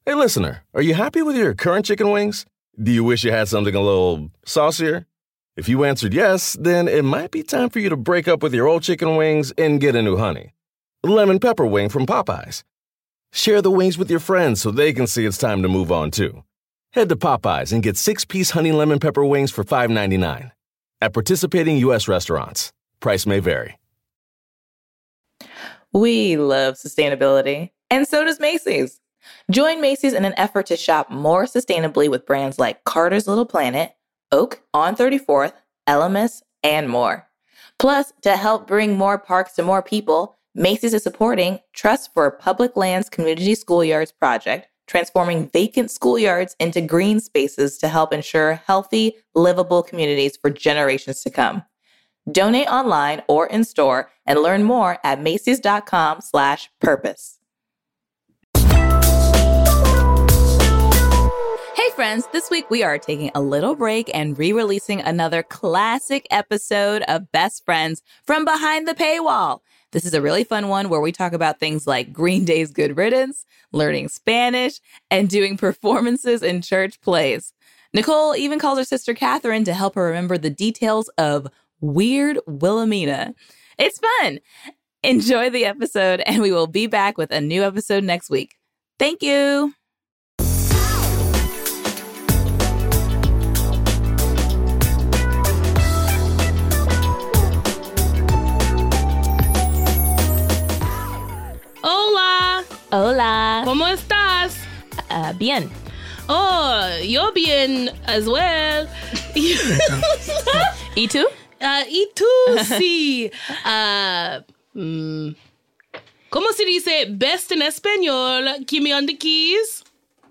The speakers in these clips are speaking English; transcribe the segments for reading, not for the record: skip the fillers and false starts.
Hey, listener, are you happy with your current chicken wings? Do you wish you had something a little saucier? If you answered yes, then it might be time for you to break up with your old chicken wings and get a new honey. Lemon pepper wing from Popeyes. Share the wings with your friends so they can see it's time to move on, too. Head to Popeyes and get 6-piece honey lemon pepper wings for $5.99. At participating U.S. restaurants. Price may vary. We love sustainability, and so does Macy's. Join Macy's in an effort to shop more sustainably with brands like Carter's Little Planet, Oak, On 34th, Elemis, and more. Plus, to help bring more parks to more people, Macy's is supporting Trust for Public Lands Community Schoolyards project, transforming vacant schoolyards into green spaces to help ensure healthy, livable communities for generations to come. Donate online or in store and learn more at macys.com/purpose. Hey friends, this week we are taking a little break and re-releasing another classic episode of Best Friends from Behind the Paywall. This is a really fun one where we talk about things like Green Day's Good Riddance, learning Spanish, and doing performances in church plays. Nicole even calls her sister Catherine to help her remember the details of Weird Wilhelmina. It's fun. Enjoy the episode, and we will be back with a new episode next week. Thank you. Hola. Hola. ¿Cómo estás? Bien. Oh, yo bien as well. ¿Y tú? Y tú, sí. ¿Cómo se dice best en español? Give me on the keys.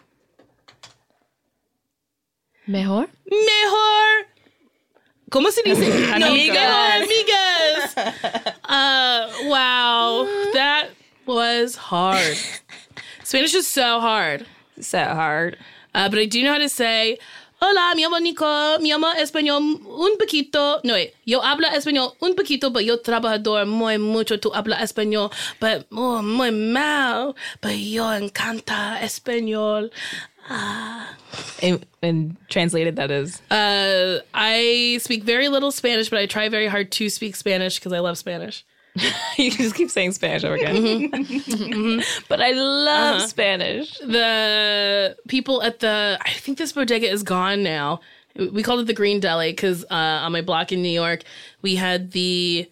Mejor. Mejor. ¿Cómo se dice? Amigas. Amigas. Wow. That was hard. Spanish is so hard. So hard. But I do know how to say, hola, mi amo Nico, mi amo español un poquito. No, wait, yo hablo español un poquito, but yo trabajador muy mucho. Tú habla español, but muy mal. But yo encanta español. And translated, that is? I speak very little Spanish, but I try very hard to speak Spanish because I love Spanish. You can just keep saying Spanish over again. But I love Spanish. The people at I think this bodega is gone now. We called it the Green Deli because on my block in New York, we had the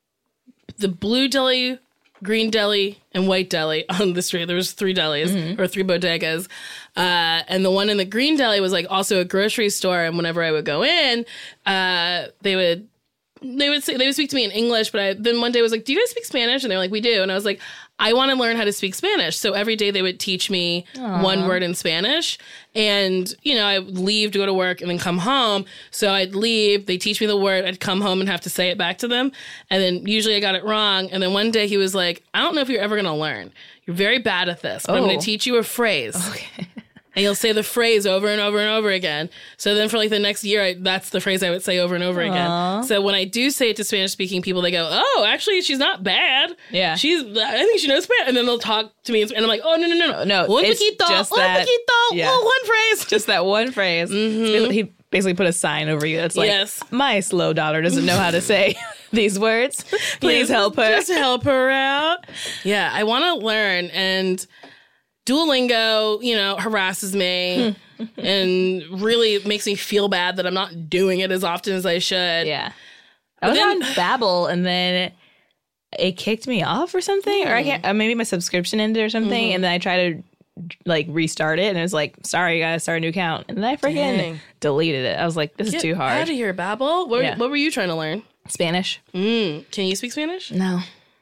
blue deli, green deli, and white deli on the street. There was 3 delis or 3 bodegas. And the one in the green deli was like also a grocery store. And whenever I would go in, they would speak to me in English, but then one day I was like, do you guys speak Spanish? And they're like, we do. And I was like, I want to learn how to speak Spanish. So every day they would teach me one word in Spanish. And, I would leave to go to work and then come home. So I'd leave, they teach me the word, I'd come home and have to say it back to them. And then usually I got it wrong. And then one day he was like, I don't know if you're ever going to learn. You're very bad at this, but I'm going to teach you a phrase. Okay. And you'll say the phrase over and over and over again. So then for like the next year, that's the phrase I would say over and over again. So when I do say it to Spanish-speaking people, they go, oh, actually, she's not bad. Yeah. I think she knows Spanish. And then they'll talk to me, and I'm like, oh, no. No, Un it's poquito, just un that, poquito, yeah. one phrase. Just that one phrase. Mm-hmm. He basically put a sign over you that's like, yes. My slow daughter doesn't know how to say these words. Please help her. Just help her out. Yeah, I want to learn, and Duolingo, harasses me and really makes me feel bad that I'm not doing it as often as I should. Yeah. I was on Babbel, and then it kicked me off or something, or I can't. Maybe my subscription ended or something, and then I tried to restart it, and it was like, sorry, you gotta start a new account, and then I freaking deleted it. I was like, this is too hard. Get out of here, Babbel. What were you trying to learn? Spanish. Can you speak Spanish? No.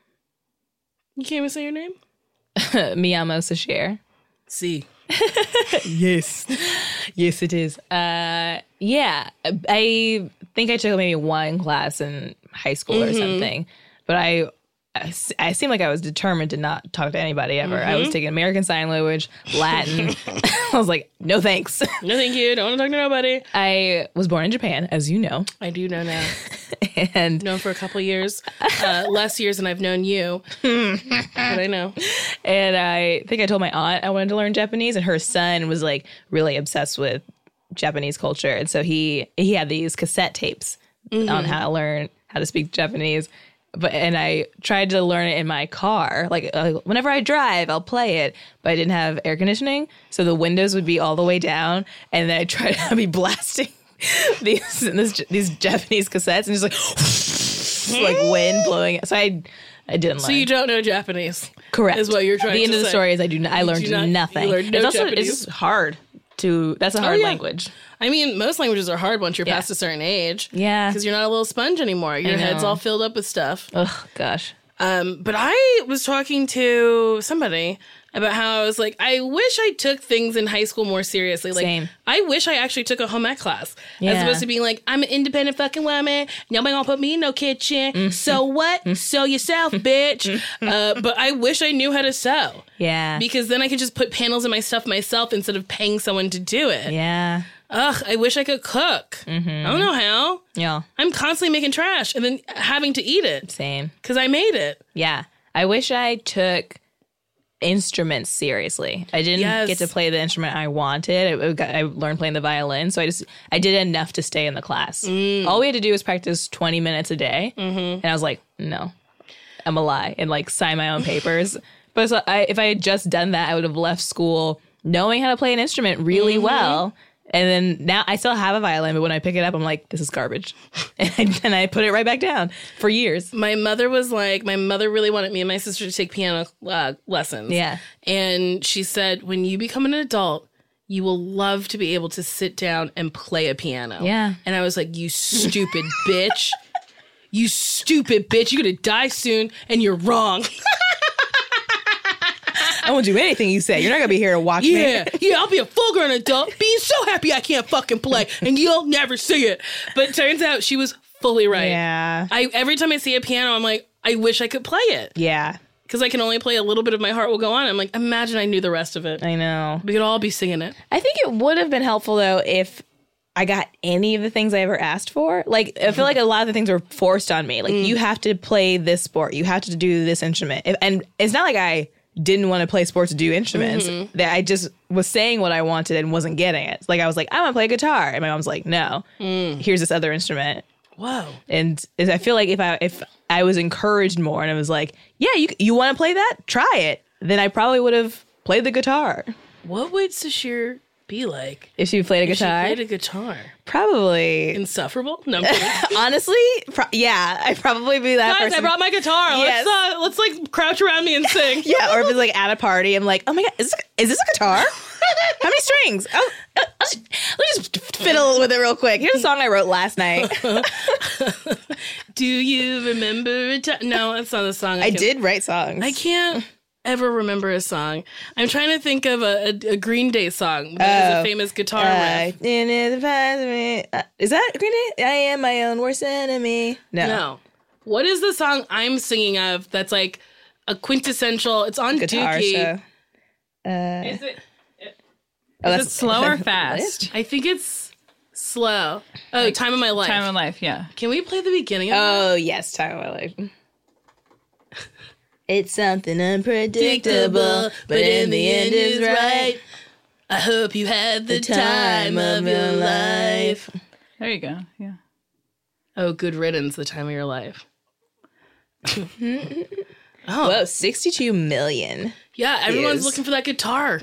You can't even say your name? Mi amo Sashir. Sí. Yes. Yes, it is. Yeah. I think I took maybe one class in high school or something, but I seemed like I was determined to not talk to anybody ever. I was taking American Sign Language, Latin. I was like, no thanks. No thank you. Don't want to talk to nobody. I was born in Japan, as you know. I do know now. and known for a couple years, less years than I've known you. But I know. And I think I told my aunt I wanted to learn Japanese, and her son was like really obsessed with Japanese culture. And so he had these cassette tapes on how to speak Japanese. And I tried to learn it in my car. Like whenever I drive, I'll play it, but I didn't have air conditioning. So the windows would be all the way down. And then I tried to be blasting these Japanese cassettes and just like wind blowing. So I didn't learn. So you don't know Japanese. Correct. Is what you're trying to say. The end of the story is I learned nothing. You learned no Japanese. It's hard that's a hard language. I mean, most languages are hard once you're past a certain age. Yeah. Because you're not a little sponge anymore. Your head's all filled up with stuff. Oh, gosh. But I was talking to somebody about how I was like, I wish I took things in high school more seriously. Like, Same. I wish I actually took a home ec class. Yeah. As opposed to being like, I'm an independent fucking woman. Nobody gonna put me in no kitchen. So what? Sew yourself, bitch. But I wish I knew how to sew. Yeah. Because then I could just put panels in my stuff myself instead of paying someone to do it. Yeah. Ugh, I wish I could cook. I don't know how. Yeah. I'm constantly making trash and then having to eat it. Same. Because I made it. Yeah. I wish I took instruments seriously. I didn't get to play the instrument I wanted. I learned playing the violin, so I did enough to stay in the class. All we had to do was practice 20 minutes a day, and I was like, no, I'm a lie, and like sign my own papers. But so if I had just done that, I would have left school knowing how to play an instrument really well. And then now I still have a violin, but when I pick it up, I'm like, this is garbage. And I put it right back down for years. My mother really wanted me and my sister to take piano lessons. Yeah. And she said, when you become an adult, you will love to be able to sit down and play a piano. Yeah. And I was like, you stupid bitch. You stupid bitch. You're going to die soon, and you're wrong. I won't do anything you say. You're not going to be here to watch me. Yeah, I'll be a full-grown adult being so happy I can't fucking play, and you'll never see it. But it turns out she was fully right. Yeah. Every time I see a piano, I'm like, I wish I could play it. Yeah. Because I can only play a little bit of My Heart Will Go On. I'm like, imagine I knew the rest of it. I know. We could all be singing it. I think it would have been helpful, though, if I got any of the things I ever asked for. Like, I feel like a lot of the things were forced on me. Like, you have to play this sport. You have to do this instrument. And it's not like I didn't want to play sports to do instruments. That I just was saying what I wanted and wasn't getting it. Like, I was like, I want to play guitar. And my mom's like, no, here's this other instrument. Whoa. And I feel like if I was encouraged more and I was like, yeah, you want to play that? Try it. Then I probably would have played the guitar. What would Sashir be like if she played a guitar? She played a guitar. Probably insufferable. No, I'm kidding. Honestly, yeah, I'd probably be that Guys, person. I brought my guitar. Yes. Let's like crouch around me and sing. Yeah, or if it's like at a party, I'm like, oh my god, is this a guitar? How many strings? Oh, let me just fiddle with it real quick. Here's a song I wrote last night. Do you remember a time? No, that's not a song. I did write songs. I can't ever remember a song. I'm trying to think of a Green Day song that has a famous guitar riff. Is that Green Day? I am my own worst enemy. No. What is the song I'm singing of that's like a quintessential? It's on guitar Dookie. show. Is it slow or fast? I think it's slow. Oh, Time of My Life. Time of Life, yeah. Can we play the beginning of Oh, yes, Time of My Life. It's something unpredictable, but in the end is right. I hope you had the time of your life. There you go, yeah. Oh, good riddance, the time of your life. Whoa, 62 million. Yeah, everyone's looking for that guitar.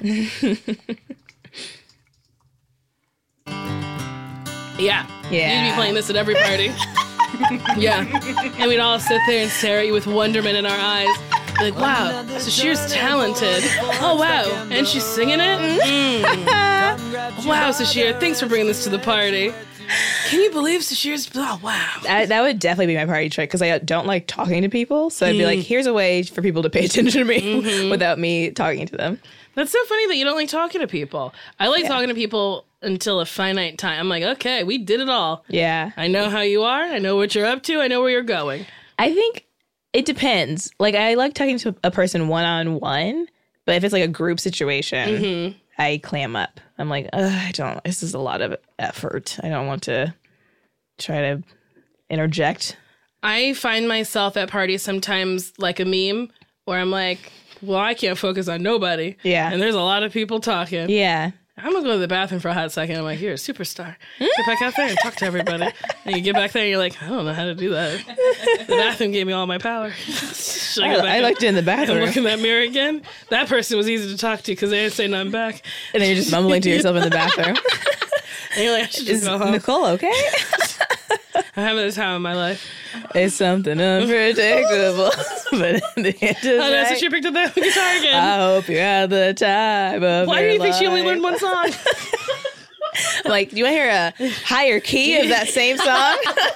Yeah. You'd be playing this at every party. Yeah. And we'd all sit there and stare at you with wonderment in our eyes. Be like, wow, Sashir's talented. Oh, wow. And she's singing it? Wow, Sashir, thanks for bringing this to the party. Can you believe Sashir's... Oh, wow. That would definitely be my party trick, because I don't like talking to people. So I'd be like, here's a way for people to pay attention to me without me talking to them. That's so funny that you don't like talking to people. I like talking to people until a finite time. I'm like, okay, we did it all. Yeah. I know how you are. I know what you're up to. I know where you're going. I think it depends. Like, I like talking to a person one-on-one, but if it's like a group situation, I clam up. I'm like, this is a lot of effort. I don't want to try to interject. I find myself at parties sometimes like a meme where I'm like, well, I can't focus on nobody. Yeah. And there's a lot of people talking. Yeah. I'm going to go to the bathroom for a hot second. I'm like, you're a superstar. Get back out there and talk to everybody. And you get back there and you're like, I don't know how to do that. The bathroom gave me all my power. I liked it in the bathroom. And look in that mirror again. That person was easy to talk to because they didn't say nothing back. And then you're just mumbling to yourself in the bathroom. And you're like, I should just go home. Nicole okay? I'm having a time of my life. It's something unpredictable. But in the end of the That's night, what she picked up the guitar again. I hope you had the time of Why do your you think she only life. learned one song? I'm like, do you want to hear a higher key of that same song?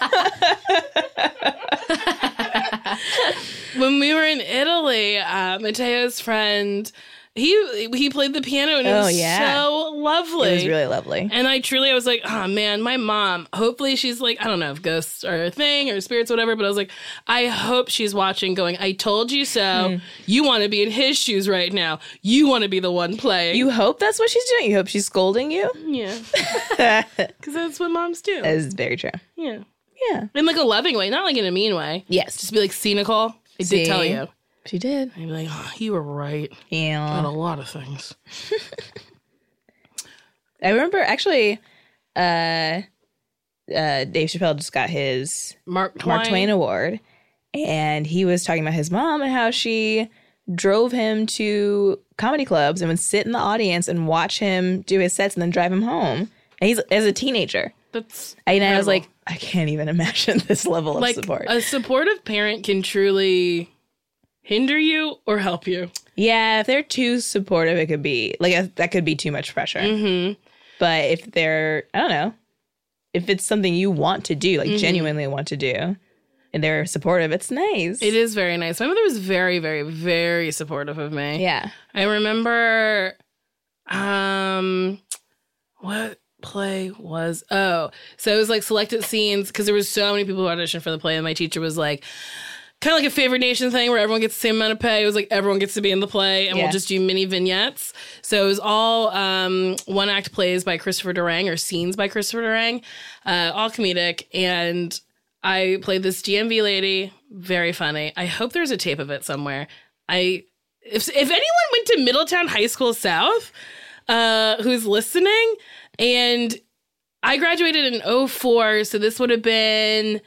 When we were in Italy, Matteo's friend, he played the piano and it was so lovely. It was really lovely. And I was like, oh man, my mom, hopefully she's like, I don't know if ghosts are a thing or spirits, whatever, but I was like, I hope she's watching going, I told you so. You want to be in his shoes right now. You want to be the one playing. You hope that's what she's doing? You hope she's scolding you? Yeah. Because that's what moms do. That is very true. Yeah. Yeah. In like a loving way, not like in a mean way. Yes. Just be like, see, Nicole, I did tell you. She did. I'd be like, oh, you were right Yeah. on a lot of things. I remember actually Dave Chappelle just got his Mark Twain Award, and he was talking about his mom and how she drove him to comedy clubs and would sit in the audience and watch him do his sets and then drive him home. And he's as a teenager. That's And I was incredible. like, I can't even imagine this level of like support. a supportive parent can truly hinder you or help you. Yeah, if they're too supportive, it could be that could be too much pressure. Mm-hmm. But if they're, I don't know, if it's something you want to do, like genuinely want to do, and they're supportive, it's nice. It is very nice. My mother was very, very, very supportive of me. Yeah. I remember, what play was, so it was like selected scenes because there was so many people who auditioned for the play, and my teacher was like, kind of like a Favorite Nation thing where everyone gets the same amount of pay. It was like everyone gets to be in the play and we'll just do mini vignettes. So it was all one act plays by Christopher Durang or scenes by Christopher Durang, all comedic. And I played this DMV lady, very funny. I hope there's a tape of it somewhere. If anyone went to Middletown High School South who's listening, and I graduated in 2004, so this would have been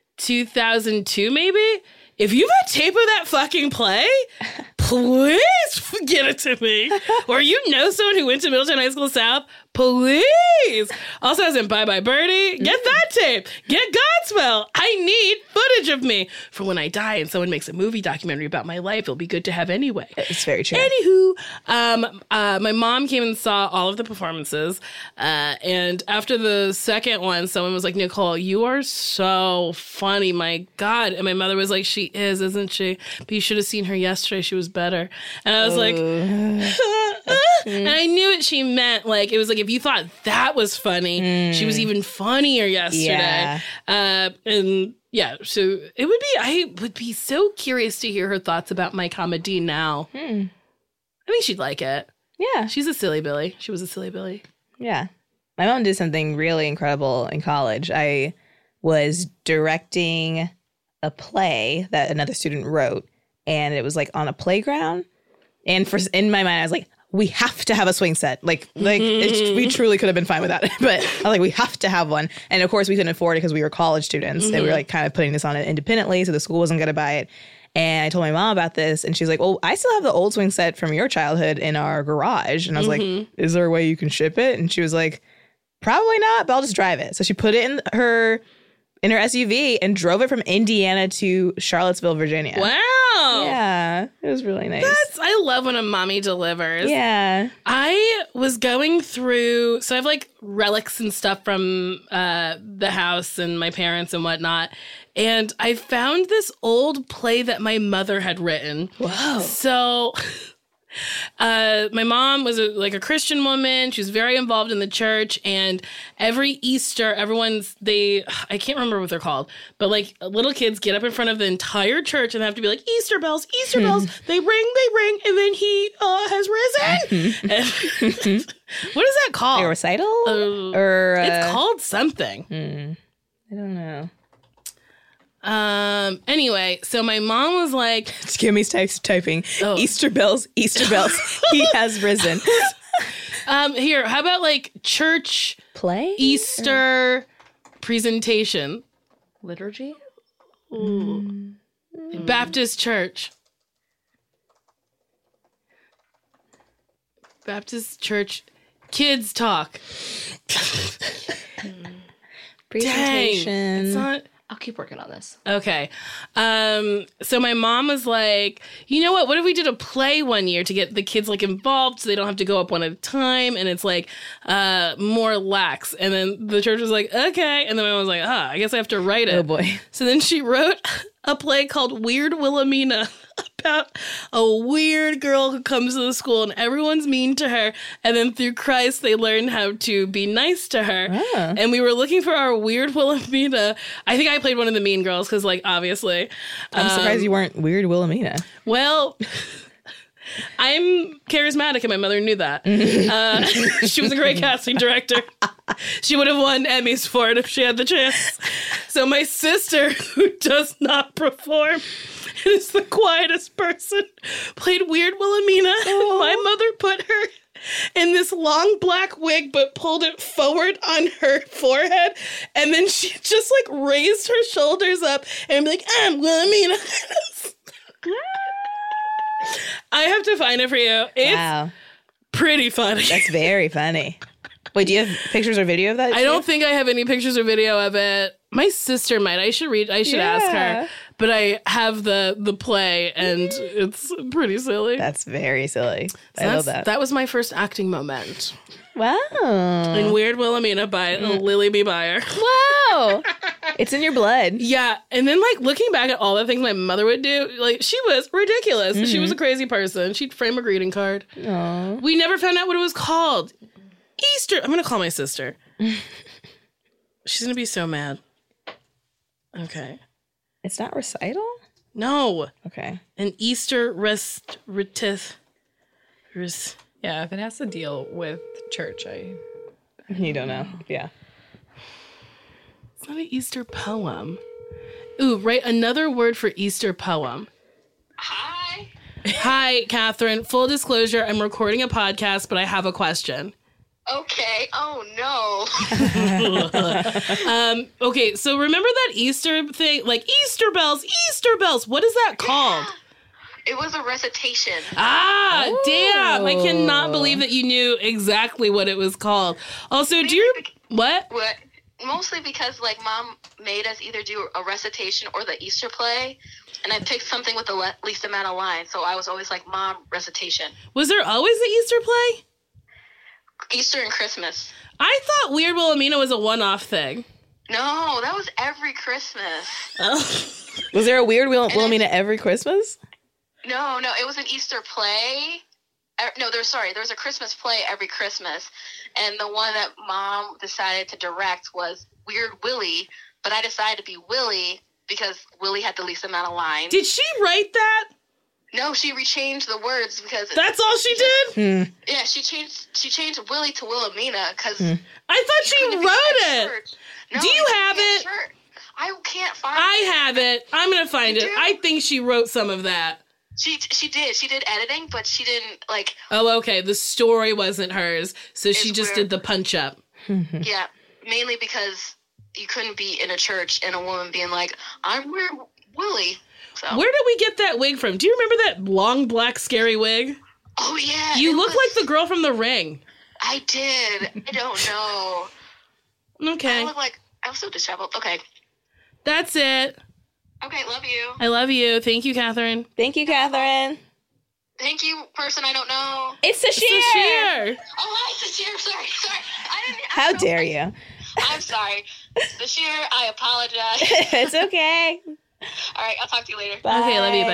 2002 maybe. If you have a tape of that fucking play, please get it to me. Or you know someone who went to Middletown High School South, please. Also, I was in Bye Bye Birdie. Get that tape. Get Godspell. I need footage of me for when I die and someone makes a movie documentary about my life. It'll be good to have anyway. It's very true. Anywho, my mom came and saw all of the performances. And after the second one, someone was like, Nicole, you are so funny. My God. And my mother was like, she is, isn't she? But you should have seen her yesterday. She was better. And I was like, and I knew what she meant. Like, it was like, if you thought that was funny, she was even funnier yesterday. Yeah. And yeah, so I would be so curious to hear her thoughts about my comedy now. I think she'd like it. Yeah. She's a silly Billy. She was a silly Billy. Yeah. My mom did something really incredible in college. I was directing a play that another student wrote, and it was like on a playground. And in my mind, I was like, we have to have a swing set. We truly could have been fine with that. But I was like, we have to have one. And of course, we couldn't afford it because we were college students. And we were like kind of putting this on it independently. So the school wasn't going to buy it. And I told my mom about this. And she's like, well, I still have the old swing set from your childhood in our garage. And I was like, is there a way you can ship it? And she was like, probably not, but I'll just drive it. So she put it in her SUV and drove it from Indiana to Charlottesville, Virginia. Wow. Yeah. It was really nice. I love when a mommy delivers. Yeah. I was going through, so I have like relics and stuff from the house and my parents and whatnot. And I found this old play that my mother had written. Whoa. So my mom was a Christian woman. She was very involved in the church, and every Easter, I can't remember what they're called, but like little kids get up in front of the entire church and they have to be like, Easter bells, they ring, and then he has risen. And what is that called? A recital? It's called something. I don't know. Anyway, so my mom was like, Kimmy's typing Easter bells, Easter bells. He has risen. Here, how about like church Play? Easter presentation? Liturgy? Baptist church. Baptist church kids talk. Presentation. Dang, it's not. I'll keep working on this. Okay. So my mom was like, you know what if we did a play one year to get the kids like involved so they don't have to go up one at a time and it's like more lax. And then the church was like, okay. And then my mom was like, I guess I have to write it. Oh boy. So then she wrote a play called Weird Wilhelmina about a weird girl who comes to the school and everyone's mean to her. And then through Christ, they learn how to be nice to her. Oh. And we were looking for our Weird Wilhelmina. I think I played one of the mean girls because, like, obviously. I'm surprised you weren't Weird Wilhelmina. Well, I'm charismatic and my mother knew that. She was a great casting director. She would have won Emmys for it if she had the chance. So my sister, who does not perform and is the quietest person, played Weird Wilhelmina. And my mother put her in this long black wig but pulled it forward on her forehead. And then she just like raised her shoulders up and be like, I'm Wilhelmina. I have to find it for you. It's pretty funny. That's very funny. Wait, do you have pictures or video of that? I don't think I have any pictures or video of it. My sister might. I should ask her. But I have the play, and it's pretty silly. That's very silly. I love that. That was my first acting moment. Wow. In Weird Wilhelmina by Lily B. Beyer. Wow. It's in your blood. Yeah. And then, like, looking back at all the things my mother would do, like, she was ridiculous. Mm-hmm. She was a crazy person. She'd frame a greeting card. Aww. We never found out what it was called. Easter. I'm going to call my sister. She's going to be so mad. Okay. It's not recital? No. Okay. An Easter restorative. Yeah, if it has to deal with church, You don't know. Yeah. It's not an Easter poem. Ooh, write another word for Easter poem. Hi. Hi, Catherine. Full disclosure, I'm recording a podcast, but I have a question. Okay. Oh, no. Okay, so remember that Easter thing? Like, Easter bells. What is that called? It was a recitation. Ah, Ooh. damn. I cannot believe that you knew exactly what it was called. Also, do you... What? What? Mostly because, like, Mom made us either do a recitation or the Easter play, and I picked something with the least amount of lines, so I was always like, Mom, recitation. Was there always the Easter play? Easter and Christmas. I thought Weird Wilhelmina was a one-off thing. No, that was every Christmas. Oh. Was there a Weird Wilhelmina every Christmas? No, it was an Easter play. No, there was a Christmas play every Christmas, and the one that Mom decided to direct was Weird Willie, but I decided to be Willie because Willie had the least amount of lines. Did she write that? No, she rechanged the words because that's all she did? Yeah, she changed Willie to Wilhelmina because I thought she wrote it. No, do you have it? I can't find it. I have it. I'm going to find it. I think she wrote some of that. She did. She did editing, but she didn't like. Oh, okay. The story wasn't hers, so she just did the punch up. Yeah, mainly because you couldn't be in a church and a woman being like, "I'm Weird Willie." So. Where did we get that wig from? Do you remember that long black scary wig? Oh yeah. You look like the girl from The Ring. I did. I don't know. Okay. I look like I'm so disheveled. Okay. That's it. Okay, love you. I love you. Thank you, Catherine. Thank you, Catherine. Thank you, person I don't know. It's Sashir. Oh, hi, Sashir. Sorry. How dare you? I'm sorry. Sashir, I apologize. It's okay. All right, I'll talk to you later. Bye. Okay, love you.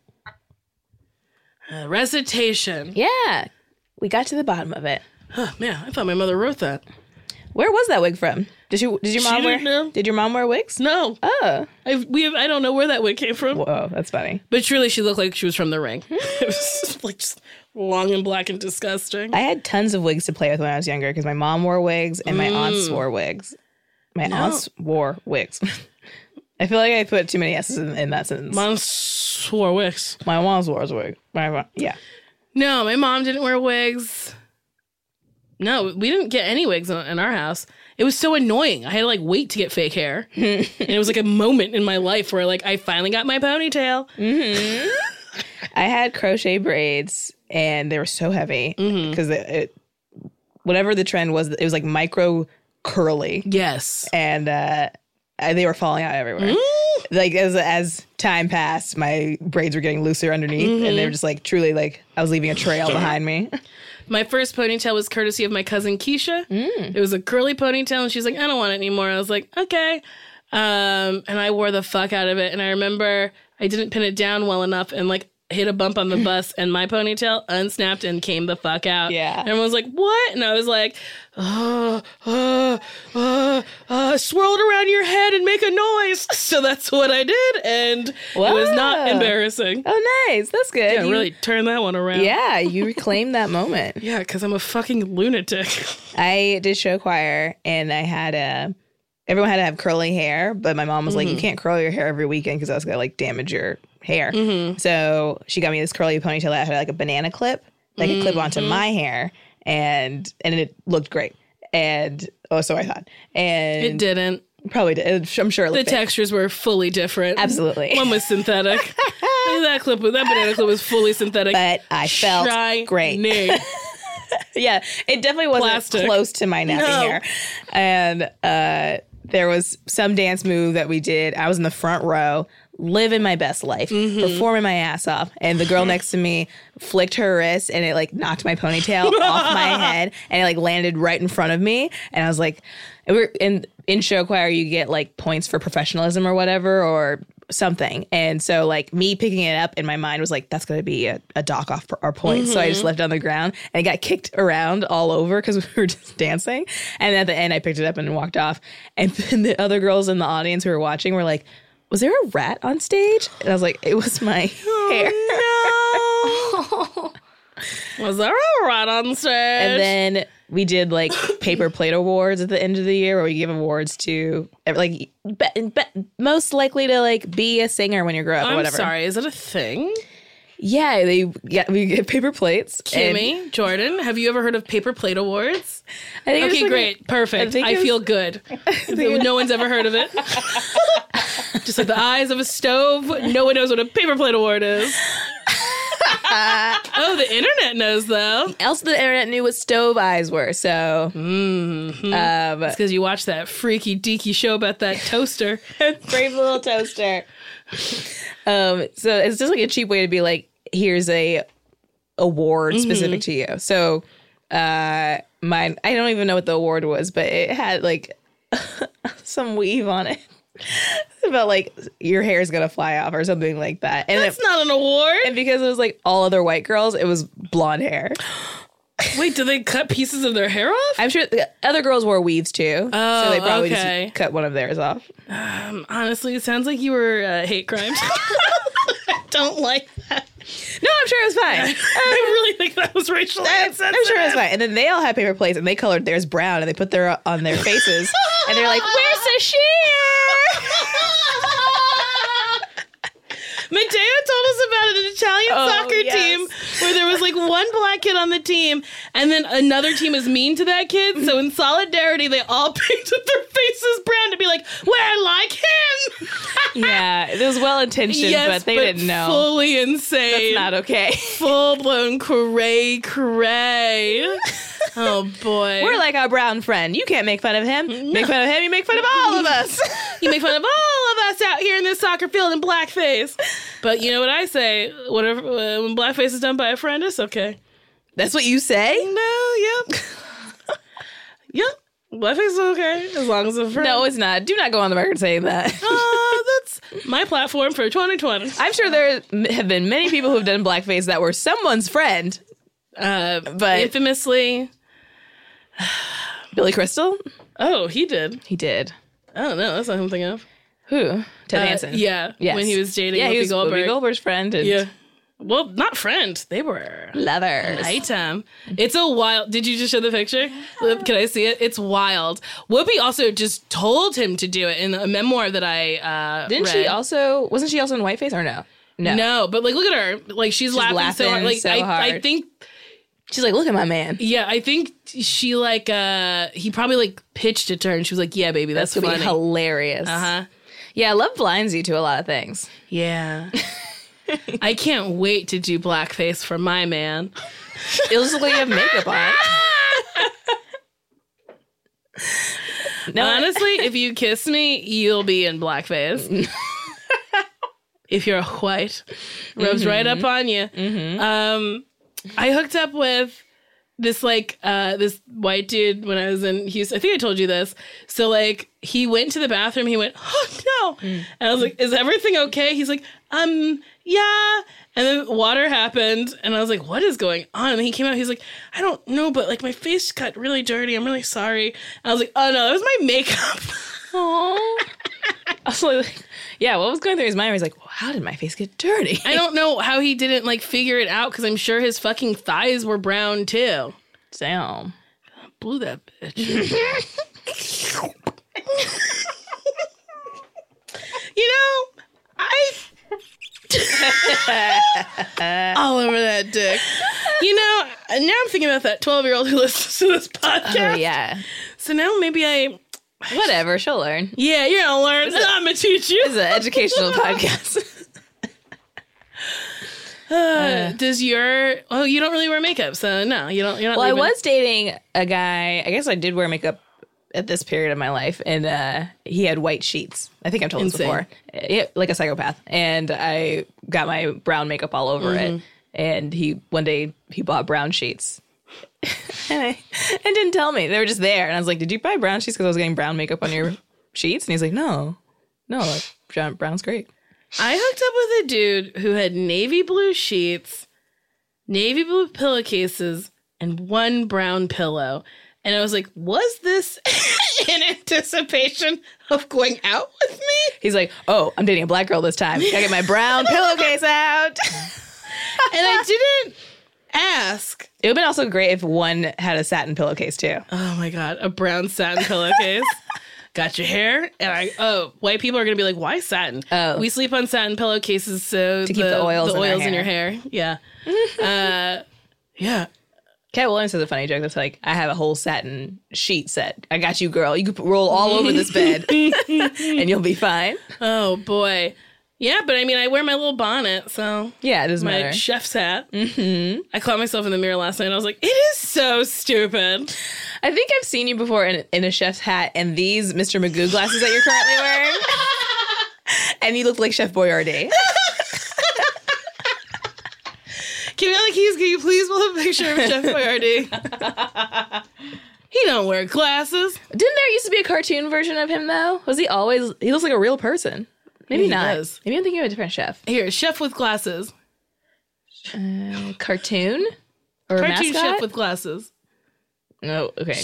Bye. Recitation. Yeah. We got to the bottom of it. Oh, man, I thought my mother wrote that. Where was that wig from? Did your mom wear? Didn't know. Did your mom wear wigs? No. Oh. I don't know where that wig came from. Whoa, that's funny. But truly, she looked like she was from The Ring. It was like just long and black and disgusting. I had tons of wigs to play with when I was younger because my mom wore wigs and my aunts wore wigs. My aunts wore wigs. I feel like I put too many S's in that sentence. Mom swore wigs. My mom's wore a wig. Yeah. No, my mom didn't wear wigs. No, we didn't get any wigs in our house. It was so annoying. I had to like wait to get fake hair. And it was like a moment in my life where like I finally got my ponytail. Mm-hmm. I had crochet braids and they were so heavy because whatever the trend was, it was like micro curly. Yes. And they were falling out everywhere. Like as time passed, my braids were getting looser underneath and they were just like truly like I was leaving a trail behind me. My first ponytail was courtesy of my cousin Keisha. It was a curly ponytail, and she's like, I don't want it anymore. I was like, okay. And I wore the fuck out of it. And I remember I didn't pin it down well enough and like hit a bump on the bus, and my ponytail unsnapped and came the fuck out. Yeah. And everyone was like, what? And I was like, swirl it around your head and make a noise. So that's what I did. And it was not embarrassing. Oh, nice. That's good. Yeah, really turn that one around. Yeah, you reclaimed that moment. Yeah, because I'm a fucking lunatic. I did show choir, and I had everyone had to have curly hair, but my mom was like, you can't curl your hair every weekend because that's going to like damage your hair. So she got me this curly ponytail that had like a banana clip that could clip onto my hair, and it looked great. And so I thought. And It didn't. Probably did. I'm sure it The looked fake. textures were fully different. Absolutely. One was synthetic. that banana clip was fully synthetic. But I felt great. Yeah, it definitely wasn't Plastic. close to my nappy hair. And there was some dance move that we did. I was in the front row, living my best life, performing my ass off. And the girl next to me flicked her wrist, and it like knocked my ponytail off my head, and it like landed right in front of me. And I was like, we're in show choir, you get like points for professionalism or whatever, or something. And so like me picking it up in my mind was like, that's going to be a dock off our points. So I just left it on the ground, and it got kicked around all over because we were just dancing. And at the end I picked it up and walked off. And then the other girls in the audience who were watching were like, was there a rat on stage? And I was like, it was my hair. No. Was there a rat on stage? And then we did like paper plate awards at the end of the year, where we give awards to like most likely to like be a singer when you grow up or whatever. I'm sorry, is it a thing? Yeah, we get paper plates. Kimmy, Jordan, have you ever heard of paper plate awards? I think Okay, great. Perfect. I feel good. No one's ever heard of it. Just like the eyes of a stove, no one knows what a paper plate award is. Oh, the internet knows, though. Also, the internet knew what stove eyes were, so... It's because you watched that freaky deaky show about that toaster. Brave little toaster. So it's just like a cheap way to be like, here's a award specific to you. So mine, I don't even know what the award was, but it had like some weave on it. About like your hair is gonna fly off or something like that. And That's not an award. And because it was like all other white girls, it was blonde hair. Wait, did they cut pieces of their hair off? I'm sure the other girls wore weaves too. Oh, so they probably okay. just cut one of theirs off. Honestly, it sounds like you were hate crimes. I don't like that. No, I'm sure it was fine. I really think that was racially insensitive. I'm sure it was fine. And then they all had paper plates, and they colored theirs brown, and they put their on their faces, and they're like, "Where's Sashir?" Medea told us about an Italian soccer team where there was like one black kid on the team, and then another team was mean to that kid. So in solidarity, they all painted their faces brown to be like, "We're like him." Yeah, it was well intentioned, Yes, but they didn't know. Fully insane. That's not okay. Full blown cray. Oh boy. We're like our brown friend. You can't make fun of him. Make fun of him, you make fun of all of us. You make fun of all of us out here in this soccer field in blackface. But you know what I say? Whatever, when blackface is done by a friend, it's okay. That's what you say? No, yep. Blackface is okay as long as it's a friend. No, it's not. Do not go on the record saying that. That's my platform for 2020. I'm sure there have been many people who've done blackface that were someone's friend. But infamously, Billy Crystal? Oh, he did. He did. I don't know. That's not something of. Who? Ted Hansen. Yeah. Yes. When he was dating he Whoopi was Goldberg. Whoopi Goldberg's friend. And Yeah. Well, not friends. They were Lovers. item. It's a wild. Did you just show the picture? Can I see it? It's wild. Whoopi also just told him to do it in a memoir that I Didn't read. she also? Wasn't she also in Whiteface or no? No, but like, look at her. Like, she's laughing so hard. Like, so I hard. think. She's like, look at my man. Yeah, I think she like he probably like pitched it to her, and she was like, "Yeah, baby, that's Gonna funny." be hilarious. Yeah, love blinds you to a lot of things. Yeah. I can't wait to do blackface for my man. It'll just look like you have makeup on. No, Honestly, if you kiss me, you'll be in blackface. If you're white, rubs right up on you. I hooked up with this like this white dude when I was in Houston. I think I told you this. So like he went to the bathroom. He went, "Oh no," and I was like, "Is everything okay?" He's like, yeah. And then water happened, and I was like, "What is going on?" And then he came out. He's like, "I don't know, but like my face got really dirty. I'm really sorry." And I was like, "Oh no, that was my makeup." Aww. I was like, yeah, what was going through his mind? He's like, well, how did my face get dirty? I don't know how he didn't like figure it out because I'm sure his fucking thighs were brown too. Damn. Blew that bitch. You know, all over that dick. You know, now I'm thinking about that 12-year-old who listens to this podcast. Oh, yeah. So now maybe Whatever, she'll learn. yeah, you're gonna learn. I'm gonna teach you. It's an educational podcast. Does your you don't really wear makeup, so no, you're not. Well, I was dating a guy. I guess I did wear makeup at this period of my life, and he had white sheets. I think I've told this Insane. before. Yeah, like a psychopath. And I got my brown makeup all over it. And one day he bought brown sheets. and didn't tell me. They were just there. And I was like, did you buy brown sheets because I was getting brown makeup on your sheets? And he's like, no, like, brown's great. I hooked up with a dude who had navy blue sheets, navy blue pillowcases, and one brown pillow. And I was like, was this in anticipation of going out with me? He's like, oh, I'm dating a black girl this time. Gotta get my brown pillowcase out. And I didn't ask. It would have been also great if one had a satin pillowcase too. Oh my God, a brown satin pillowcase. Got your hair? And white people are going to be like, why satin? Oh. We sleep on satin pillowcases so to keep the oils in our in your hair. Yeah. Yeah. Cat Williams has a funny joke that's like, I have a whole satin sheet set. I got you, girl. You could roll all over this bed and you'll be fine. Oh, boy. Yeah, but I mean, I wear my little bonnet, so. Yeah, it doesn't my matter. chef's hat. Mm-hmm. I caught myself in the mirror last night and I was like, it is so stupid. I think I've seen you before in a chef's hat and these Mr. Magoo glasses that you're currently wearing. And you look like Chef Boyardee. Camille Keys, can you please pull a picture of Chef Boyardee? He don't wear glasses. Didn't there used to be a cartoon version of him, though? Was he always... He looks like a real person. Maybe He not. does. Maybe I'm thinking of a different chef. Here, chef with glasses. Cartoon? Or Cartoon mascot? chef with glasses. No, okay.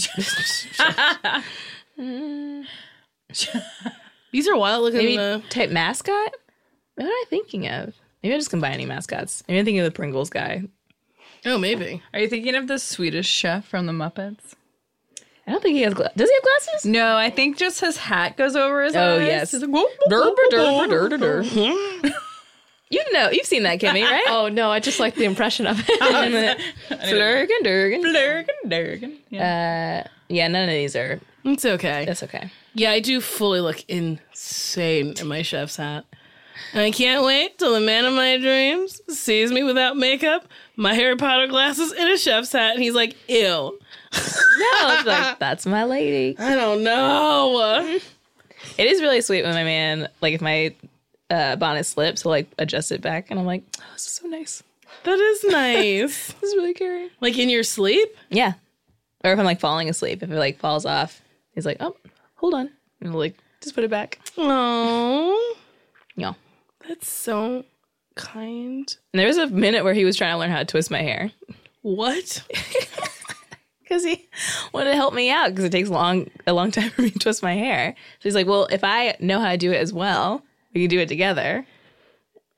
These are wild looking. Maybe type mascot? What am I thinking of? Maybe I'm just combining mascots. Maybe I'm thinking of the Pringles guy. Oh, maybe. Are you thinking of the Swedish chef from the Muppets? I don't think he has glasses. Does he have glasses? No, I think just his hat goes over his eyes. Oh, yes. He's like, You've seen that, Kimmy, right? Oh, no, I just like the impression of it. Flurgan, Durgan. Durgan. Yeah. Yeah, none of these are. It's okay. That's okay. Yeah, I do fully look insane in my chef's hat. And I can't wait till the man of my dreams sees me without makeup, my Harry Potter glasses, and a chef's hat, and he's like, ew. No, it's like, that's my lady. I don't know. It is really sweet when my man, like, if my bonnet slips, he'll, like, adjust it back. And I'm like, oh, this is so nice. That is nice. This is really caring. Like in your sleep? Yeah. Or if I'm, like, falling asleep. If it, like, falls off, he's like, oh, hold on. And he'll, like, just put it back. Oh, Yeah. that's so kind. And there was a minute where he was trying to learn how to twist my hair. What? Because he wanted to help me out because it takes a long time for me to twist my hair. So he's like, well, if I know how to do it as well, we can do it together.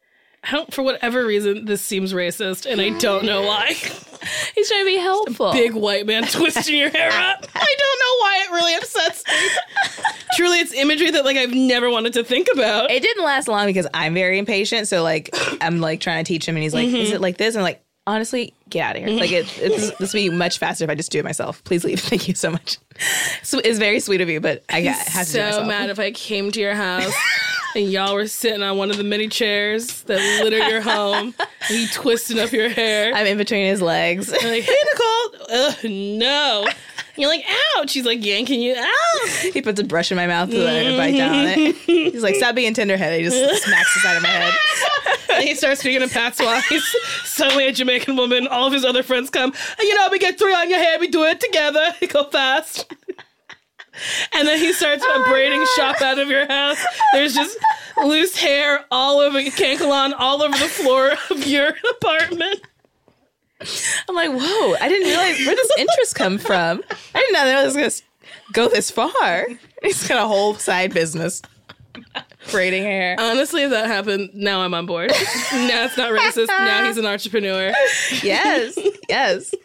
For whatever reason, this seems racist, and I don't know why. He's trying to be helpful. Big white man twisting your hair up. I don't know why it really upsets me. Truly, it's imagery that like I've never wanted to think about. It didn't last long because I'm very impatient. So like I'm like trying to teach him, and he's like, "Is it like this?" And I'm like, honestly, get out of here. Like this would be much faster if I just do it myself. Please leave. Thank you so much. So it's very sweet of you, but I have to do it myself. So mad if I came to your house and y'all were sitting on one of the many chairs that litter your home, and he twisting up your hair. I'm in between his legs. I'm like, hey, Nicole. Ugh, no. You're like, ouch. She's like yanking you out. He puts a brush in my mouth so that I bite down on it. He's like, stop being tenderheaded. He just smacks the side of my head. And he starts speaking in patois. He's suddenly a Jamaican woman. All of his other friends come. You know, we get 3 on your head. We do it together. We go fast. And then he starts braiding shop out of your house. There's just loose hair all over Kankalon, all over the floor of your apartment. I'm like, whoa, I didn't realize where does interest come from. I didn't know that it was going to go this far. He's got a whole side business. Braiding hair. Honestly, if that happened, now I'm on board. Now it's not racist. Now he's an entrepreneur. Yes. Yes.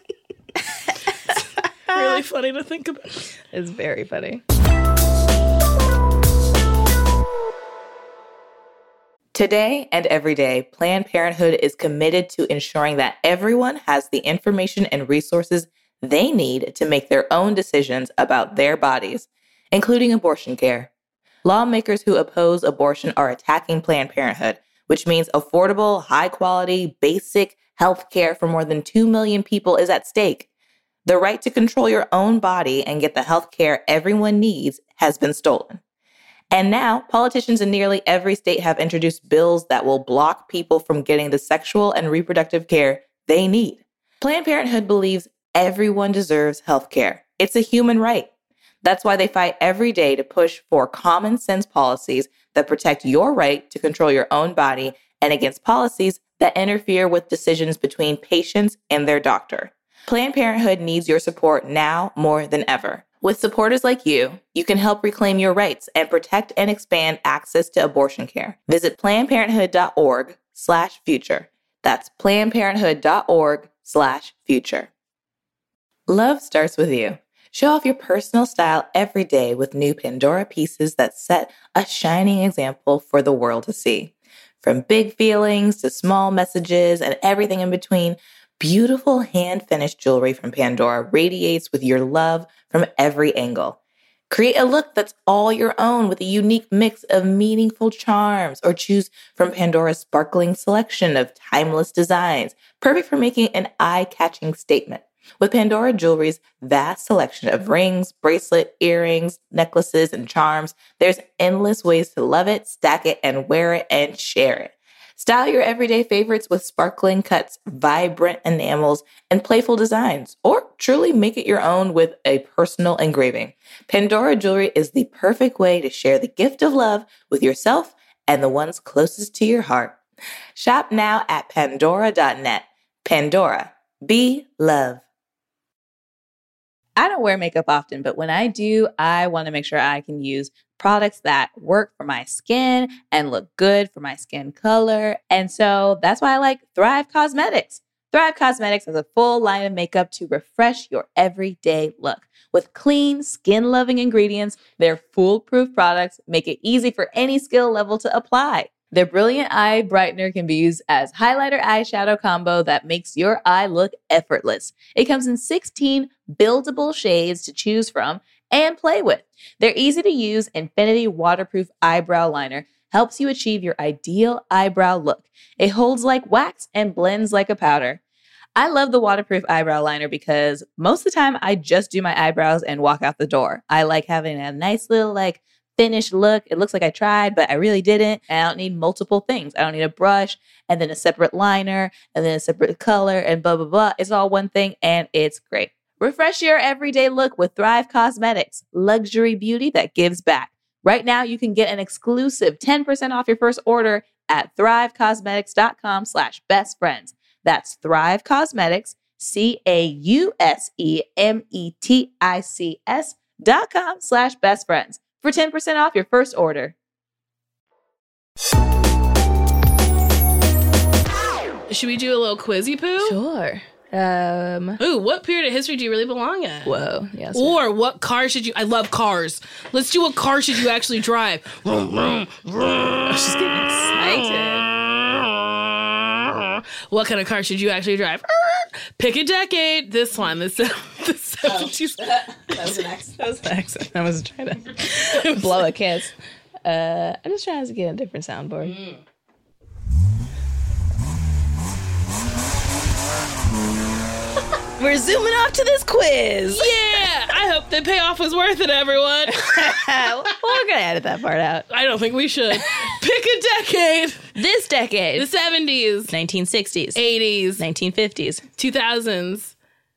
Really funny to think about. It's very funny. Today and every day, Planned Parenthood is committed to ensuring that everyone has the information and resources they need to make their own decisions about their bodies, including abortion care. Lawmakers who oppose abortion are attacking Planned Parenthood, which means affordable, high-quality, basic health care for more than 2 million people is at stake. The right to control your own body and get the health care everyone needs has been stolen. And now, politicians in nearly every state have introduced bills that will block people from getting the sexual and reproductive care they need. Planned Parenthood believes everyone deserves health care. It's a human right. That's why they fight every day to push for common sense policies that protect your right to control your own body and against policies that interfere with decisions between patients and their doctor. Planned Parenthood needs your support now more than ever. With supporters like you, you can help reclaim your rights and protect and expand access to abortion care. Visit PlannedParenthood.org/future. That's PlannedParenthood.org/future. Love starts with you. Show off your personal style every day with new Pandora pieces that set a shining example for the world to see. From big feelings to small messages and everything in between, beautiful hand-finished jewelry from Pandora radiates with your love from every angle. Create a look that's all your own with a unique mix of meaningful charms, or choose from Pandora's sparkling selection of timeless designs, perfect for making an eye-catching statement. With Pandora Jewelry's vast selection of rings, bracelet, earrings, necklaces, and charms, there's endless ways to love it, stack it, and wear it and share it. Style your everyday favorites with sparkling cuts, vibrant enamels, and playful designs, or truly make it your own with a personal engraving. Pandora Jewelry is the perfect way to share the gift of love with yourself and the ones closest to your heart. Shop now at Pandora.net. Pandora. Be love. I don't wear makeup often, but when I do, I want to make sure I can use products that work for my skin and look good for my skin color. And so that's why I like Thrive Causemetics. Thrive Causemetics has a full line of makeup to refresh your everyday look. With clean, skin-loving ingredients, their foolproof products make it easy for any skill level to apply. Their Brilliant Eye Brightener can be used as highlighter eyeshadow combo that makes your eye look effortless. It comes in 16 buildable shades to choose from and play with. Their easy-to-use Infinity Waterproof Eyebrow Liner helps you achieve your ideal eyebrow look. It holds like wax and blends like a powder. I love the waterproof eyebrow liner because most of the time I just do my eyebrows and walk out the door. I like having a nice little finished look. It looks like I tried, but I really didn't. And I don't need multiple things. I don't need a brush and then a separate liner and then a separate color and blah, blah, blah. It's all one thing and it's great. Refresh your everyday look with Thrive Causemetics, luxury beauty that gives back. Right now, you can get an exclusive 10% off your first order at thrivecausemetics.com/bestfriends. That's Thrive Causemetics, CAUSEMETICS.com/bestfriends for 10% off your first order. Should we do a little quizzy poo? Sure. Ooh, what period of history do you really belong at? Whoa. Yes. Or what car should you... I love cars. Let's do what car should you actually drive. She's getting excited. What kind of car should you actually drive? Pick a decade. This one. The 70s. That was an accent. I was trying to blow a kiss. I'm just trying to get a different soundboard. We're zooming off to this quiz. Yeah! I hope the payoff was worth it, everyone. We're going to edit that part out. I don't think we should. Pick a decade. This decade. The 70s. 1960s. 80s. 1950s. 2000s.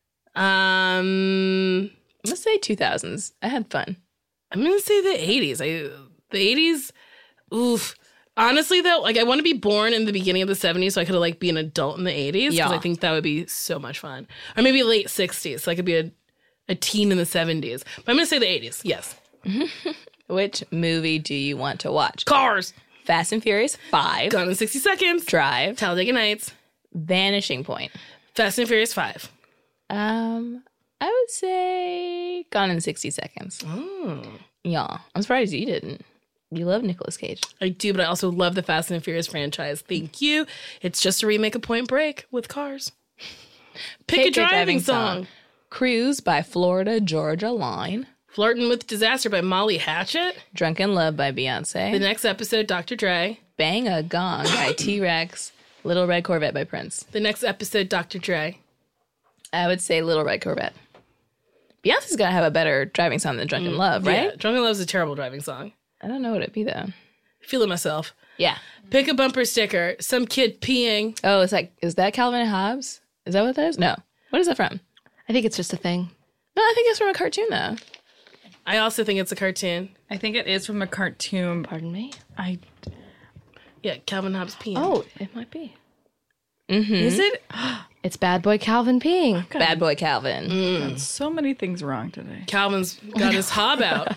Let's say 2000s. I had fun. I'm going to say the 80s. The 80s, oof. Honestly, though, like I want to be born in the beginning of the 70s so I could like be an adult in the 80s because Yeah. I think that would be so much fun. Or maybe late 60s so I could be a teen in the 70s. But I'm going to say the 80s, yes. Which movie do you want to watch? Cars. Fast and Furious 5. Gone in 60 Seconds. Drive. Talladega Nights. Vanishing Point. Fast and Furious 5. I would say Gone in 60 Seconds. Oh. Yeah. I'm surprised you didn't. You love Nicolas Cage. I do, but I also love the Fast and Furious franchise. Thank you. It's just a remake of Point Break with cars. Pick a driving song. Cruise by Florida Georgia Line. Flirting with Disaster by Molly Hatchet. Drunken Love by Beyonce. The next episode, Dr. Dre. Bang a Gong by T-Rex. Little Red Corvette by Prince. The next episode, Dr. Dre. I would say Little Red Corvette. Beyonce's got to have a better driving song than Drunken Love, right? Yeah, Drunken Love is a terrible driving song. I don't know what it'd be, though. Feeling myself. Yeah. Pick a bumper sticker. Some kid peeing. Oh, is that Calvin and Hobbes? Is that what that is? No. What is that from? I think it's just a thing. No, I think it's from a cartoon, though. I also think it's a cartoon. I think it is from a cartoon. Pardon me? Yeah, Calvin Hobbes peeing. Oh, it might be. Is it? It's Bad Boy Calvin peeing. Bad Boy Calvin. So many things wrong today. Calvin's got his hob out.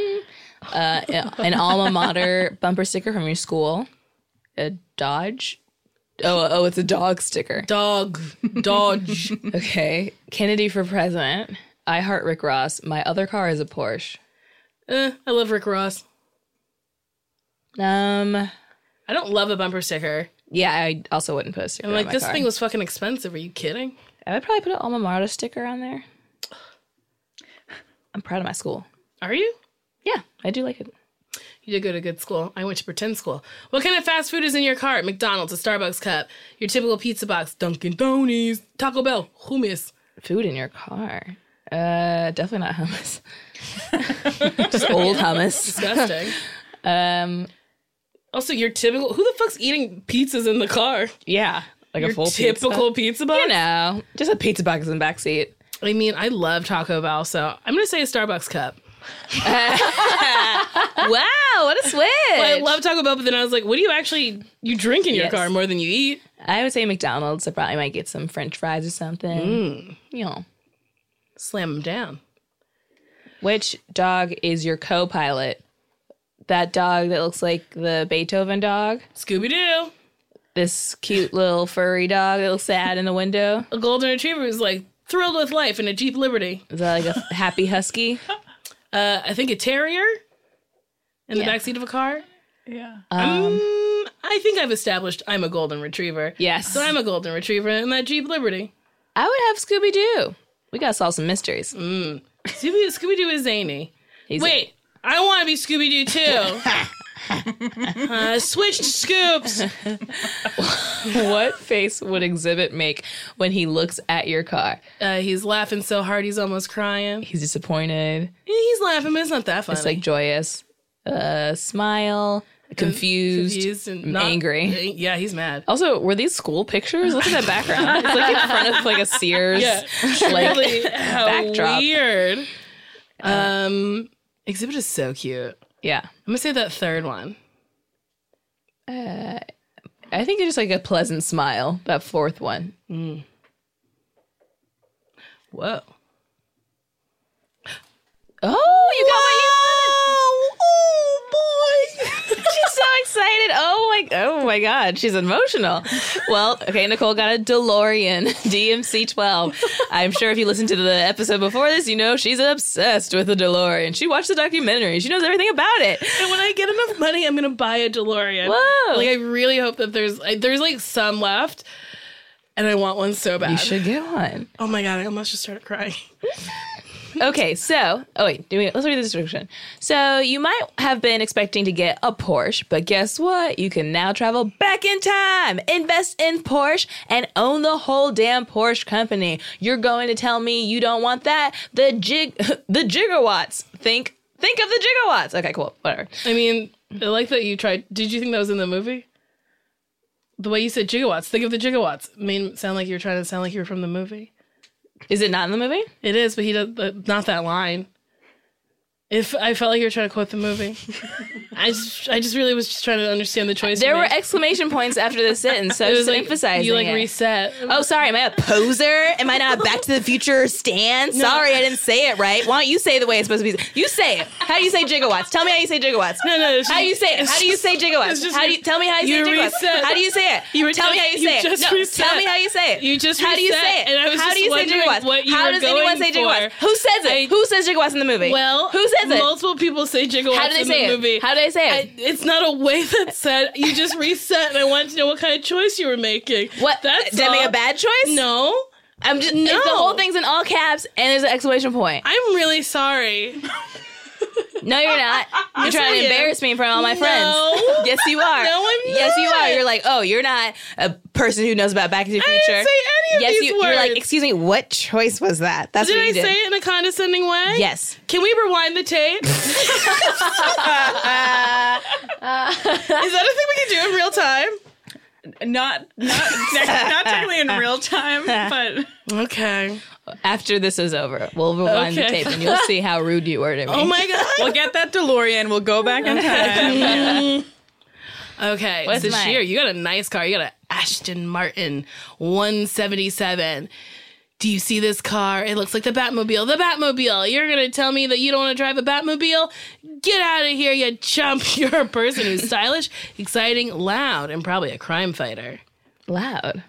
An alma mater bumper sticker from your school. A Dodge. Oh, it's a dog sticker. Dodge. Okay. Kennedy for president. I heart Rick Ross. My other car is a Porsche. I love Rick Ross. I I don't love a bumper sticker. Yeah, I also wouldn't put a sticker I'm on like, my this car. thing was fucking expensive. Are you kidding? I would probably put an alma mater sticker on there. I'm proud of my school. Are you? Yeah, I do like it. You did go to good school. I went to pretend school. What kind of fast food is in your cart? McDonald's, a Starbucks cup, your typical pizza box, Dunkin' Donuts, Taco Bell, hummus. Food in your car. Definitely not hummus. Just old hummus. Disgusting. Um, Also, your typical... Who the fuck's eating pizzas in the car? yeah, like Your a full typical pizza box? You know, just a pizza box in the backseat. I mean, I love Taco Bell, so I'm going to say a Starbucks cup. Wow, what a switch! Well, I love Taco Bell, but then I was like, what do you actually... You drink in your Yes. car more than you eat. I would say McDonald's. I probably might get some French fries or something. You know, Slam them down. which dog is your co-pilot? That dog that looks like the Beethoven dog. Scooby-Doo. This cute little furry dog that looks sad in the window. A golden retriever who's like thrilled with life in a Jeep Liberty. Is that like a happy husky? I think a terrier in the Yeah. backseat of a car. Yeah. I think I've established I'm a golden retriever. Yes. So I'm a golden retriever in that Jeep Liberty. I would have Scooby-Doo. We gotta solve some mysteries. Scooby-Doo is zany. He's Wait, I want to be Scooby-Doo too. Switched scoops. What face would Exhibit make when he looks at your car? He's laughing so hard he's almost crying. He's disappointed. He's laughing, but it's not that funny. It's like joyous. Smile. Confused. and not angry. Yeah, he's mad. Also, were these school pictures? Look at that background. It's like in front of like a Sears like Really, how backdrop. weird. Exhibit is so cute. Yeah. I'm gonna say that third one. I think it's just like a pleasant smile, that fourth one. Whoa. Oh, you got what you wanted. Oh, boy. She's so excited. Oh, my. Oh, my God, she's emotional. Well, okay, Nicole got a DeLorean DMC-12. I'm sure if you listened to the episode before this, you know she's obsessed with the DeLorean. She watched the documentary. She knows everything about it. And when I get enough money, I'm going to buy a DeLorean. Whoa. Like, I really hope that there's like some left, and I want one so bad. You should get one. Oh my God, I almost just started crying. Okay, so, let's read the description. So, you might have been expecting to get a Porsche, but guess what? You can now travel back in time, invest in Porsche, and own the whole damn Porsche company. You're going to tell me you don't want that? The gigawatts. Think of the gigawatts. Okay, cool. Whatever. I mean, I like that you tried. Did you think that was in the movie? The way you said gigawatts. Think of the gigawatts. Sound like you're trying to sound like you were from the movie. Is it not in the movie? It is, but he does not that line. If I felt like you were trying to quote the movie, I just really was just trying to understand the choice. There were exclamation points after the sentence, so I was like, emphasizing you it. reset. Oh, sorry, am I a poser? Am I not a Back to the Future Stan? Sorry, I didn't say it right. Why don't you say the way it's supposed to be? You say it. How do you say gigawatts? Tell me how you say gigawatts. No. How do you say it? How do you say gigawatts? Tell me how you say gigawatts. Reset. How do you say it? Tell me how you say it. No, tell me how you say it. You just how do you reset, say it? and I was how just do you say wondering gigawatts? what you How were does anyone going say gigawatts? for. Who says it? Who says gigawatts in the movie? Well, who says it? Multiple people say gigawatts How do they in say the it? movie. How do they say it? It's not a way that's said. You just reset, and I wanted to know what kind of choice you were making. What? Did I make a bad choice? No. I'm just. The whole thing's in all caps, and there's an exclamation point. I'm really sorry. No, you're not. You're trying to embarrass me in front of all my friends. No. Yes, you are. No, I'm Yes, you not. are. You're like, oh, you're not a person who knows about Back to the Future. I didn't say any of these words. You're like, excuse me, what choice was that? That's Did what I you did. say it in a condescending way? Yes. Can we rewind the tape? Is that a thing we can do in real time? Not technically in real time, but Okay. After this is over, we'll rewind the Okay. tape, and you'll see how rude you were to me. Oh my God. we'll get that DeLorean. We'll go back in time. Okay. What's so mine? Sheer, you got a nice car. You got an Aston Martin 177. Do you see this car? It looks like the Batmobile. The Batmobile. You're going to tell me that you don't want to drive a Batmobile? Get out of here, you chump. You're a person who's stylish, exciting, loud, and probably a crime fighter. Loud.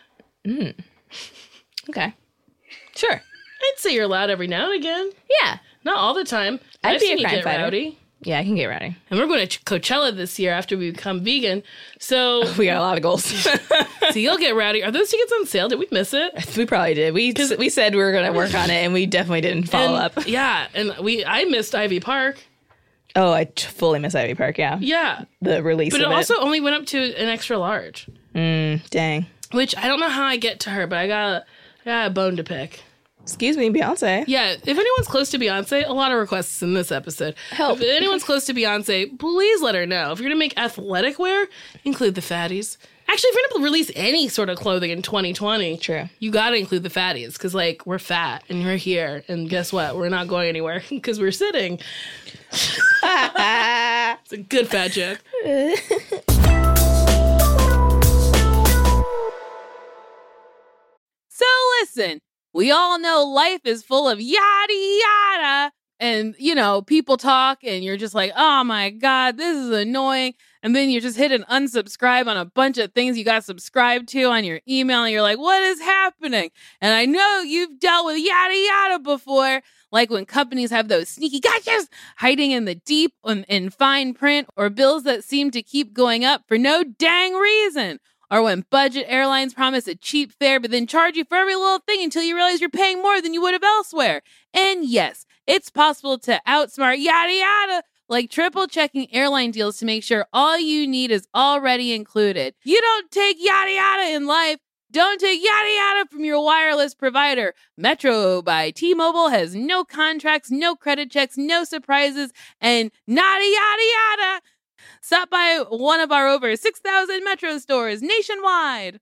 Okay. Sure. I'd say you're loud every now and again. Yeah. Not all the time. I'd I've be seen a you crime get fighter. rowdy. Yeah, I can get rowdy. And we're going to Coachella this year after we become vegan. So, We got a lot of goals. so you'll get rowdy. Are those tickets on sale? Did we miss it? We probably did. We said we were going to work on it, and we definitely didn't follow And- up. Yeah, and I missed Ivy Park. Oh, I fully miss Ivy Park, yeah. Yeah, The release but it of also only went up to an extra large, Dang. which I don't know how I get to her, but I got a bone to pick. Excuse me, Beyonce. Yeah, if anyone's close to Beyonce, a lot of requests in this episode. Help. If anyone's close to Beyonce, please let her know. If you're gonna make athletic wear, include the fatties. Actually, if you're gonna release any sort of clothing in 2020, True. you gotta include the fatties because, like, we're fat and we're here, and guess what? We're not going anywhere because we're sitting. It's a good fat joke. So listen, we all know life is full of yada yada. And, you know, people talk and you're just like, oh my God, this is annoying. And then you just hit an unsubscribe on a bunch of things you got subscribed to on your email. And you're like, what is happening? And I know you've dealt with yada yada before. Like when companies have those sneaky gotchas hiding in the deep in fine print, or bills that seem to keep going up for no dang reason. Or when budget airlines promise a cheap fare but then charge you for every little thing until you realize you're paying more than you would have elsewhere. And yes, it's possible to outsmart yada yada, like triple checking airline deals to make sure all you need is already included. You don't take yada yada in life. Don't take yada yada from your wireless provider. Metro by T-Mobile has no contracts, no credit checks, no surprises, and nada yada yada. Stop by one of our over 6,000 Metro stores nationwide.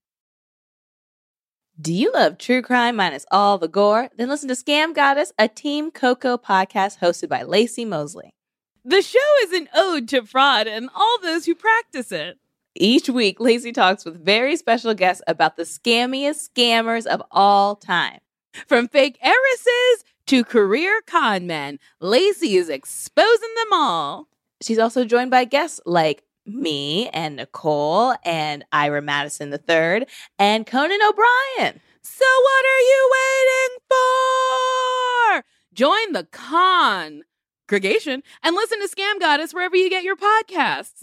Do you love true crime minus all the gore? Then listen to Scam Goddess, a Team Coco podcast hosted by Lacey Mosley. The show is an ode to fraud and all those who practice it. Each week, Lacey talks with very special guests about the scammiest scammers of all time. From fake heiresses to career con men, Lacey is exposing them all. She's also joined by guests like me and Nicole and Ira Madison III and Conan O'Brien. So what are you waiting for? Join the congregation and listen to Scam Goddess wherever you get your podcasts.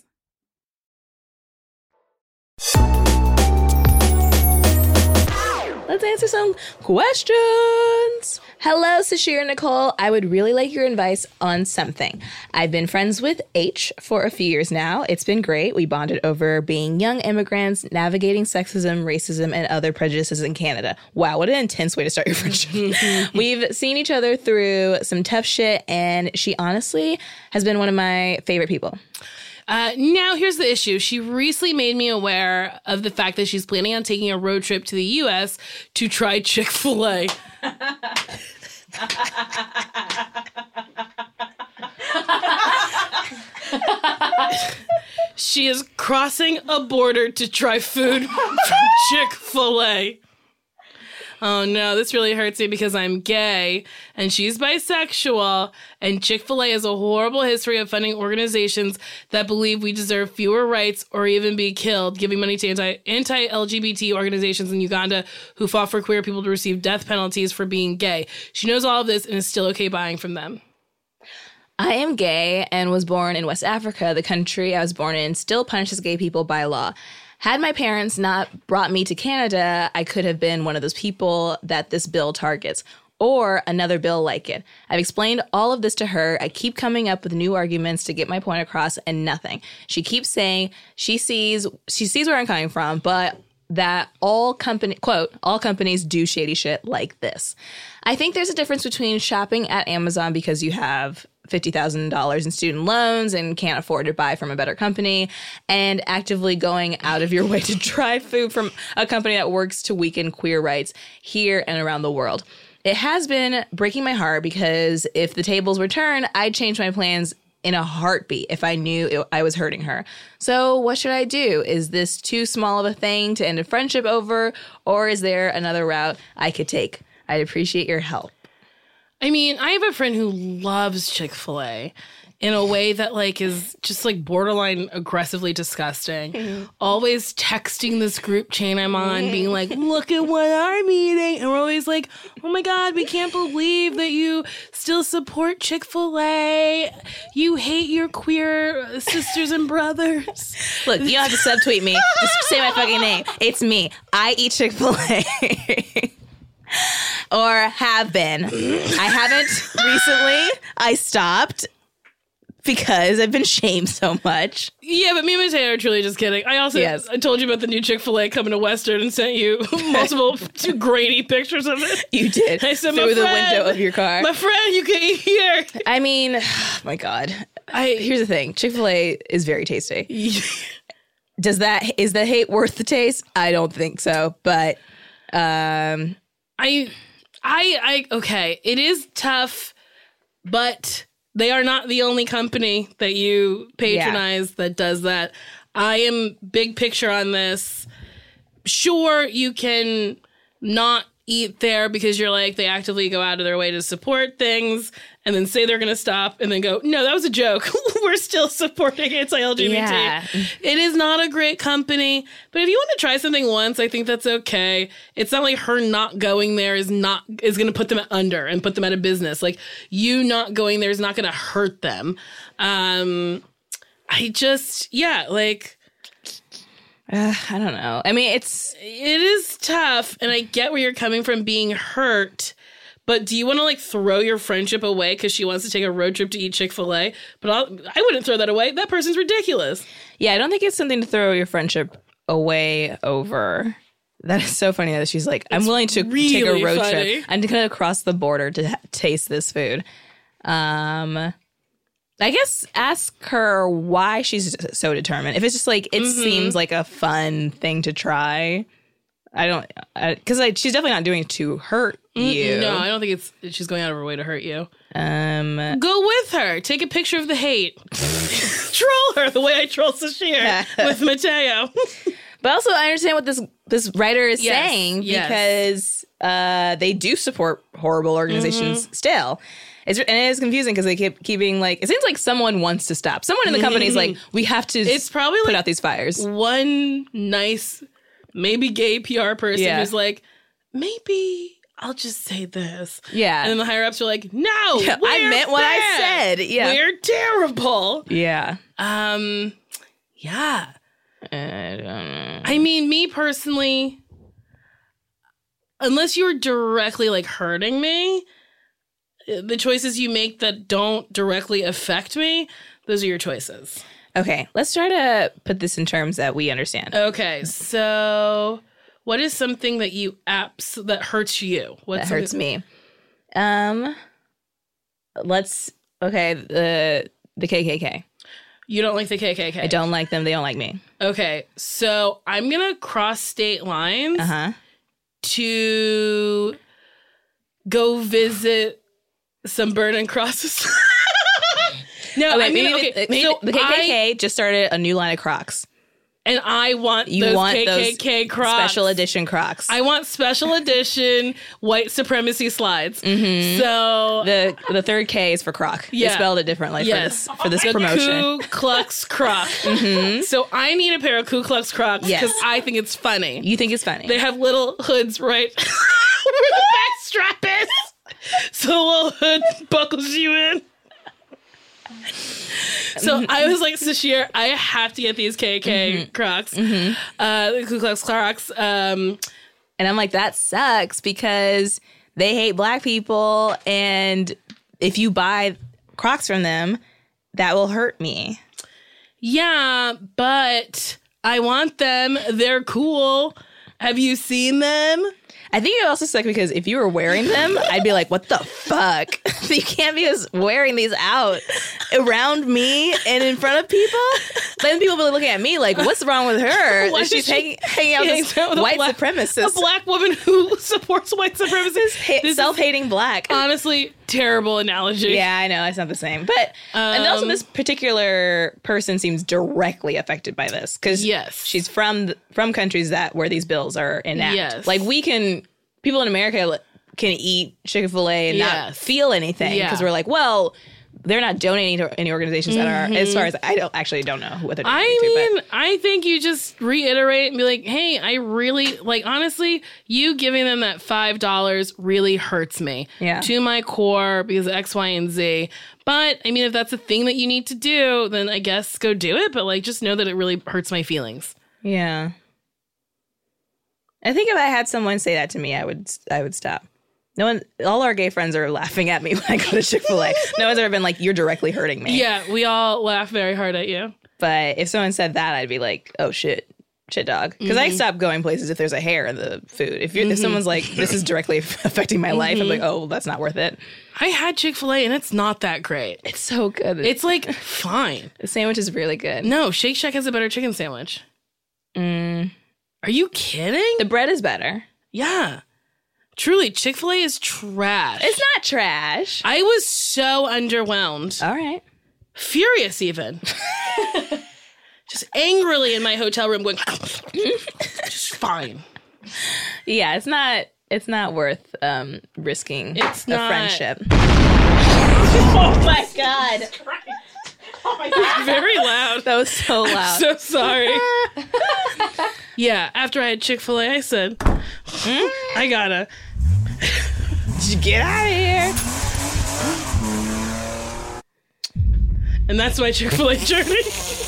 Let's answer some questions. Hello, Sashir and Nicole. I would really like your advice on something. I've been friends with H for a few years now. It's been great. We bonded over being young immigrants, navigating sexism, racism, and other prejudices in Canada. Wow, what an intense way to start your friendship. We've seen each other through some tough shit, and she honestly has been one of my favorite people. Now, here's the issue. She recently made me aware of the fact that she's planning on taking a road trip to the U.S. to try Chick-fil-A. She is crossing a border to try food from Chick-fil-A. Oh no, this really hurts me because I'm gay and she's bisexual, and Chick-fil-A has a horrible history of funding organizations that believe we deserve fewer rights or even be killed, giving money to anti-LGBT organizations in Uganda who fought for queer people to receive death penalties for being gay. She knows all of this and is still okay buying from them. I am gay and was born in West Africa. The country I was born in still punishes gay people by law. Had my parents not brought me to Canada, I could have been one of those people that this bill targets, or another bill like it. I've explained all of this to her. I keep coming up with new arguments to get my point across, and nothing. She keeps saying she sees where I'm coming from, but that all companies do shady shit like this. I think there's a difference between shopping at Amazon because you have $50,000 in student loans and can't afford to buy from a better company, and actively going out of your way to try food from a company that works to weaken queer rights here and around the world. It has been breaking my heart because if the tables were turned, I'd change my plans in a heartbeat if I knew I was hurting her. So what should I do? Is this too small of a thing to end a friendship over, or is there another route I could take? I'd appreciate your help. I mean, I have a friend who loves Chick-fil-A in a way that is just borderline aggressively disgusting. Always texting this group chain I'm on, being like, look at what I'm eating. And we're always like, oh my God, we can't believe that you still support Chick-fil-A. You hate your queer sisters and brothers. Look, you don't have to subtweet me. Just say my fucking name. It's me. I eat Chick-fil-A. Or have been. I haven't recently. I stopped because I've been shamed so much. Yeah, but me and Mateo are truly just kidding. I also I told you about the new Chick-fil-A coming to Western and sent you multiple grainy pictures of it. You did. I said, through the window of your car. My friend, you can eat here. I mean, oh my God. Here's the thing. Chick-fil-A is very tasty. Is the hate worth the taste? I don't think so. But okay, it is tough, but they are not the only company that you patronize that does that. I am big picture on this. Sure, you can not eat there because you're like, they actively go out of their way to support things and then say they're going to stop and then go, no, that was a joke. We're still supporting anti-LGBT. Yeah. It is not a great company, but if you want to try something once, I think that's okay. It's not like her not going there is going to put them under and put them out of business. Like, you not going there is not going to hurt them. I don't know. I mean, it is tough, and I get where you're coming from being hurt, but do you want to throw your friendship away because she wants to take a road trip to eat Chick-fil-A? But I wouldn't throw that away. That person's ridiculous. Yeah, I don't think it's something to throw your friendship away over. That is so funny that she's like, I'm willing to take a road trip. I'm going to cross the border to taste this food. I guess ask her why she's so determined. If it's just seems like a fun thing to try. Because she's definitely not doing it to hurt you. No, I don't think she's going out of her way to hurt you. Go with her. Take a picture of the hate. Troll her the way I troll Sashir with Mateo. But also, I understand what this writer is saying because they do support horrible organizations still. And it is confusing because they keep being like, it seems like someone wants to stop. Someone in the company is like, we have to It's probably put like out these fires. one nice, maybe gay PR person Yeah. who's like, maybe I'll just say this. Yeah. And then the higher ups are like, no, Yeah, I we're meant what I bad. said. Yeah. We're terrible. Yeah. Yeah. I don't know. I mean, me personally, unless you were directly like hurting me, the choices you make that don't directly affect me, those are your choices. Okay, let's try to put this in terms that we understand. Okay, so what is something that that hurts you? That hurts me. The KKK. You don't like the KKK. I don't like them. They don't like me. Okay, so I'm gonna cross state lines to go visit some burning crosses. No, Okay, I mean, okay. So the KKK just started a new line of Crocs. And I want You those want KKK those Crocs. special edition Crocs. I want special edition white supremacy slides. Mm-hmm. So the third K is for Croc. Yeah. They spelled it differently Yes. for this promotion. Ku Klux Croc. So I need a pair of Ku Klux Crocs Yes. because I think it's funny. You think it's funny? They have little hoods right where the back strap is. So the little hood buckles you in. So I was like, Sashir, I have to get these KK Crocs, the Ku Klux Crocs. And I'm like, that sucks because they hate black people. And if you buy Crocs from them, that will hurt me. Yeah, but I want them. They're cool. Have you seen them? I think it also sucks because if you were wearing them, I'd be like, what the fuck? You can't be just wearing these out around me and in front of people. Then people will be looking at me like, what's wrong with her? Why She's does she hanging out with this a white black- supremacist. A black woman who supports white supremacists. This is Self-hating black. honestly terrible analogy. Yeah, I know. It's not the same. But, and also this particular person seems directly affected by this. Because Yes. she's from countries where these bills are enacted. Yes. Like people in America can eat Chick-fil-A and not Yes. feel anything. Yeah. Because we're like, well, they're not donating to any organizations that are, as far as, I don't know what they're donating I to. mean, I think you just reiterate and be like, hey, I really, like, honestly, you giving them that $5 really hurts me Yeah. to my core because of X, Y, and Z. But, I mean, if that's a thing that you need to do, then I guess go do it. But, like, just know that it really hurts my feelings. Yeah. I think if I had someone say that to me, I would stop. No one, all our gay friends are laughing at me when I go to Chick-fil-A. No one's ever been like, you're directly hurting me. Yeah, we all laugh very hard at you. But if someone said that, I'd be like, oh shit dog. Because I stop going places if there's a hair in the food. If someone's like, this is directly affecting my life, I'm like, oh, well, that's not worth it. I had Chick-fil-A and it's not that great. It's so good. It's like fine. The sandwich is really good. No, Shake Shack has a better chicken sandwich. Are you kidding? The bread is better. Yeah. Truly, Chick-fil-A is trash. It's not trash. I was so underwhelmed. All right. Furious even. Just angrily in my hotel room going, just fine. Yeah, it's not worth risking It's a not. friendship. Oh my God. Very loud. That was so loud. So sorry. Yeah, after I had Chick-fil-A, I said, I gotta. Get out of here. And that's my Chick-fil-A journey.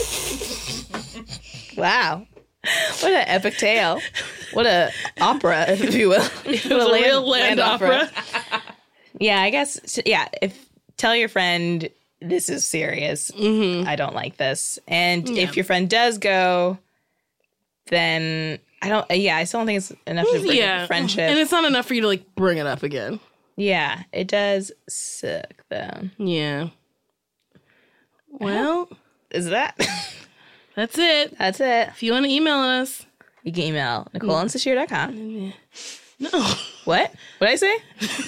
Wow. What an epic tale. What a opera, if you will. It was a real land opera. Yeah, I guess, tell your friend this is serious. I don't like this. And if your friend does go, then I still don't think it's enough to break up a friendship. And it's not enough for you to like bring it up again. Yeah, it does suck though. Yeah. Well, Is that? that's it. That's it. If you want to email us, You can email NicoleandSashir.com. no. What? What did I say?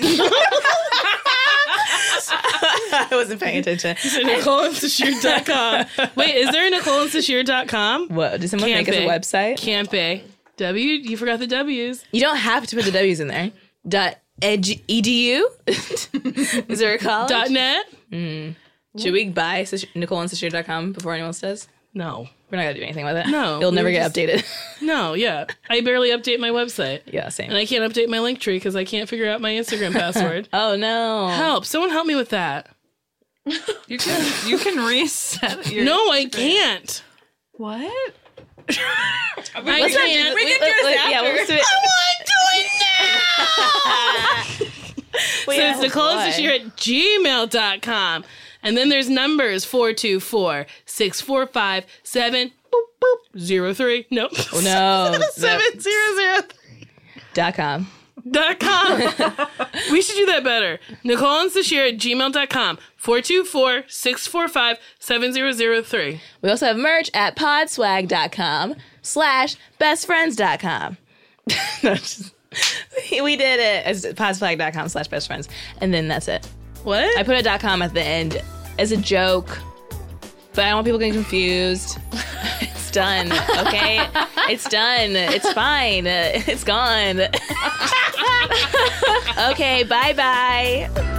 I wasn't paying attention. NicoleandSashir.com. Wait, is there a NicoleandSashir.com? What? Did someone Can't make us a be. website? Can't be. You forgot the W's. You don't have to put the W's in there. Edu? Is there a college? .net? Should we buy NicoleandSashir.com before anyone else does? No. We're not going to do anything with it. No, It'll never we're get updated. No, yeah. I barely update my website. Yeah, same. And I can't update my Linktree because I can't figure out my Instagram password. Oh, no. Help. Someone help me with that. You can reset your... No, I can't. What? I can't. We can do this after. Yeah, let's do it. So it's NicoleandSashir@gmail.com. And then there's numbers 424-645-703. Nope. Oh, no. 7003.com. .com. We should do that better. NicoleandSashir@gmail.com. 424-645-7003. We also have merch at podswag.com/bestfriends.com. No, we did it as podswag.com/bestfriends. And then that's it. What? I put a .com at the end as a joke, but I don't want people getting confused. It's done, okay? It's done. It's fine. It's gone. Okay, bye-bye.